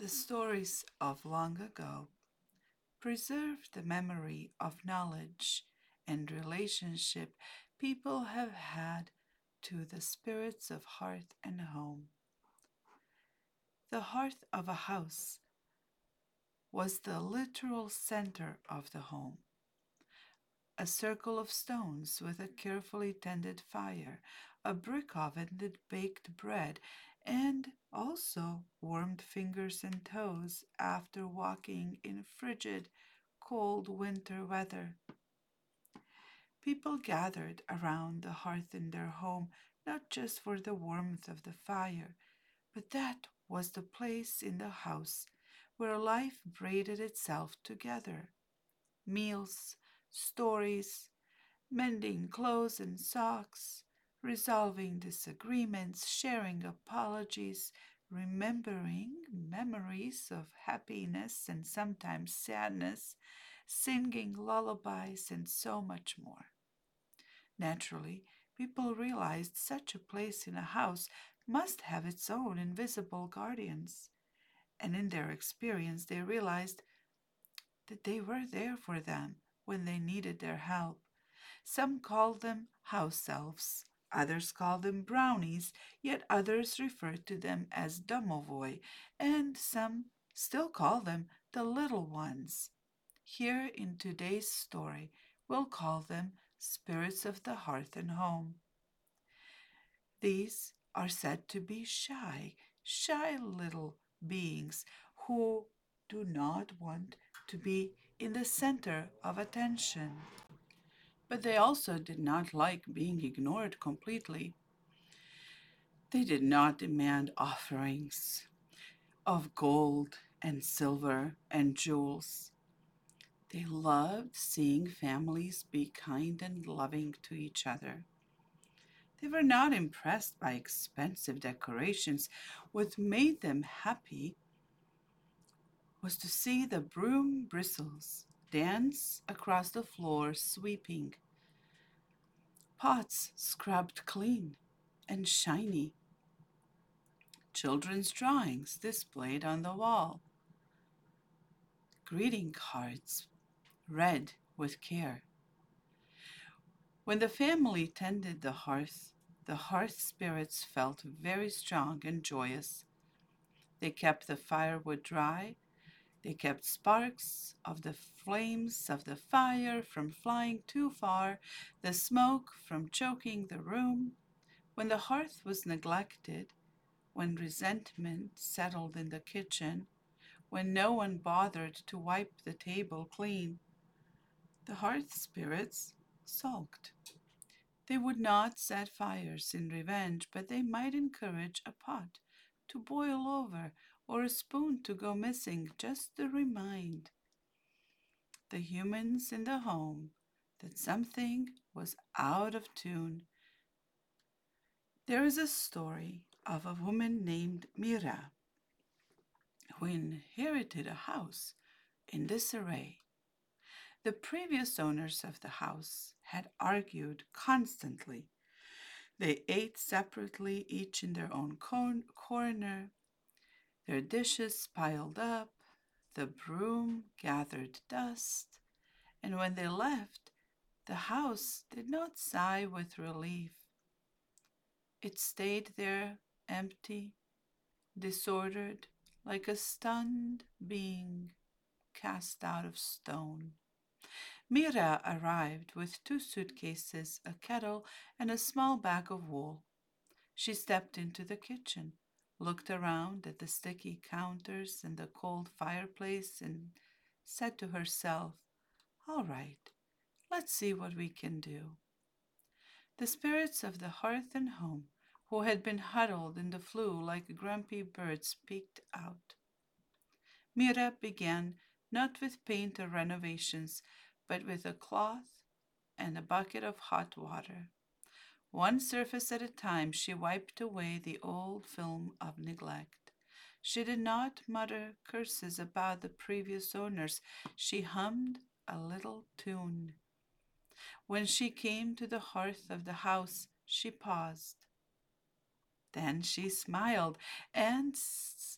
The stories of long ago preserve the memory of knowledge and relationship people have had to the spirits of hearth and home. The hearth of a house was the literal center of the home, a circle of stones with a carefully tended fire, a brick oven that baked bread, and also warmed fingers and toes after walking in frigid, cold winter weather. People gathered around the hearth in their home not just for the warmth of the fire, but that was the place in the house where life braided itself together. Meals, stories, mending clothes and socks, resolving disagreements, sharing apologies, remembering memories of happiness and sometimes sadness, singing lullabies, and so much more. Naturally, people realized such a place in a house must have its own invisible guardians, and in their experience, they realized that they were there for them when they needed their help. Some call them house elves, others call them brownies, yet others refer to them as domovoi, and some still call them the little ones. Here in today's story, we'll call them spirits of the hearth and home. These are said to be shy little beings who do not want to be in the center of attention. But they also did not like being ignored completely. They did not demand offerings of gold and silver and jewels. They loved seeing families be kind and loving to each other. They were not impressed by expensive decorations. What made them happy was to see the broom bristles dance across the floor, sweeping, pots scrubbed clean and shiny, children's drawings displayed on the wall, greeting cards read with care. When the family tended the hearth spirits felt very strong and joyous. They kept the firewood dry. They kept sparks of the flames of the fire from flying too far, the smoke from choking the room. When the hearth was neglected, when resentment settled in the kitchen, when no one bothered to wipe the table clean, the hearth spirits sulked. They would not set fires in revenge, but they might encourage a pot to boil over or a spoon to go missing just to remind the humans in the home that something was out of tune. There is a story of a woman named Mira who inherited a house in disarray. The previous owners of the house had argued constantly. They ate separately, each in their own corner, their dishes piled up, the broom gathered dust, and when they left, the house did not sigh with relief. It stayed there empty, disordered, like a stunned being cast out of stone. Mira arrived with two suitcases, a kettle, and a small bag of wool. She stepped into the kitchen, looked around at the sticky counters and the cold fireplace, and said to herself, "All right, let's see what we can do." The spirits of the hearth and home, who had been huddled in the flue like grumpy birds, peeked out. Mira began not with paint or renovations, but with a cloth and a bucket of hot water. One surface at a time, she wiped away the old film of neglect. She did not mutter curses about the previous owners. She hummed a little tune. When she came to the hearth of the house, she paused. Then she smiled and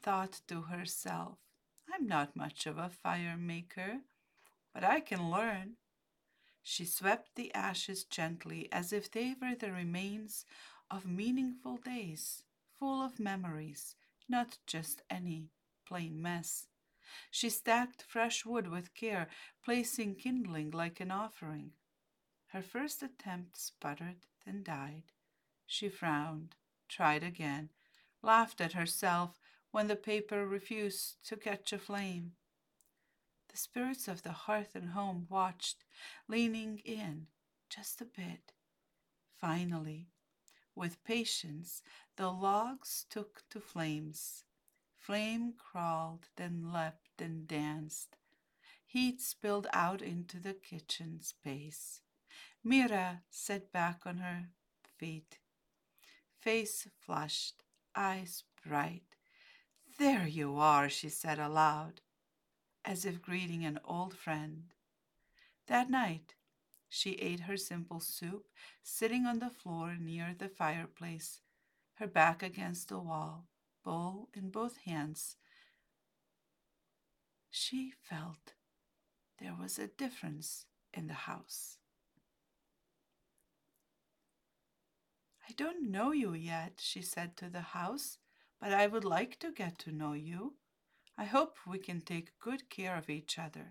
thought to herself, I'm not much of a fire maker, but I can learn. She swept the ashes gently as if they were the remains of meaningful days, full of memories, not just any plain mess. She stacked fresh wood with care, placing kindling like an offering. Her first attempt sputtered, then died. She frowned, tried again, laughed at herself when the paper refused to catch a flame. The spirits of the hearth and home watched, leaning in just a bit. Finally, with patience, the logs took to flames. Flame crawled, then leapt and danced. Heat spilled out into the kitchen space. Mira sat back on her feet, face flushed, eyes bright. There you are, she said aloud, as if greeting an old friend. That night, she ate her simple soup, sitting on the floor near the fireplace, her back against the wall, bowl in both hands. She felt there was a difference in the house. I don't know you yet, she said to the house, but I would like to get to know you. I hope we can take good care of each other.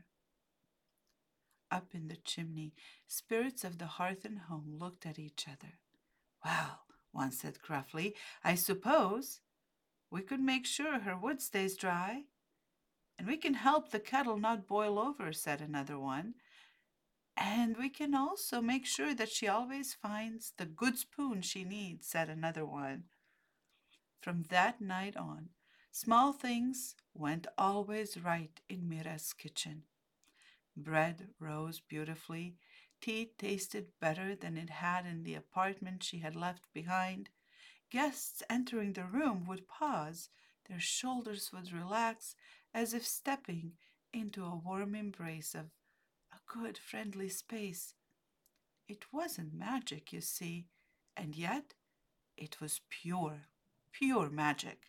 Up in the chimney, spirits of the hearth and home looked at each other. Well, one said gruffly, I suppose we could make sure her wood stays dry. And we can help the kettle not boil over, said another one. And we can also make sure that she always finds the good spoon she needs, said another one. From that night on, small things went always right in Mira's kitchen. Bread rose beautifully, tea tasted better than it had in the apartment she had left behind. Guests entering the room would pause, their shoulders would relax as if stepping into a warm embrace of a good, friendly space. It wasn't magic, you see, and yet it was pure, pure magic.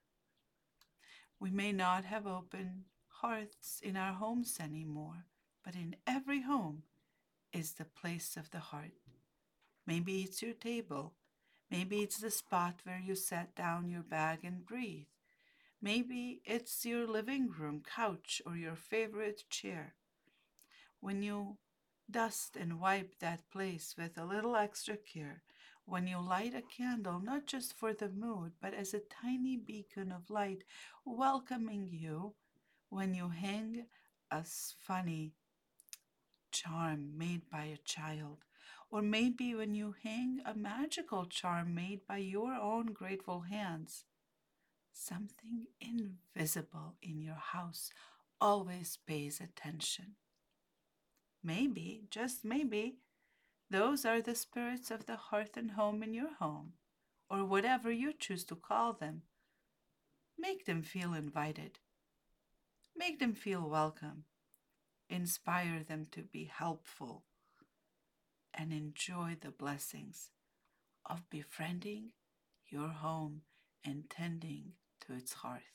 We may not have open hearths in our homes anymore, but in every home is the place of the heart. Maybe it's your table. Maybe it's the spot where you set down your bag and breathe. Maybe it's your living room couch or your favorite chair. When you dust and wipe that place with a little extra care, when you light a candle not just for the mood, but as a tiny beacon of light welcoming you, when you hang a funny charm made by a child, or maybe when you hang a magical charm made by your own grateful hands, something invisible in your house always pays attention. Maybe, just maybe, those are the spirits of the hearth and home in your home, or whatever you choose to call them. Make them feel invited. Make them feel welcome. Inspire them to be helpful and enjoy the blessings of befriending your home and tending to its hearth.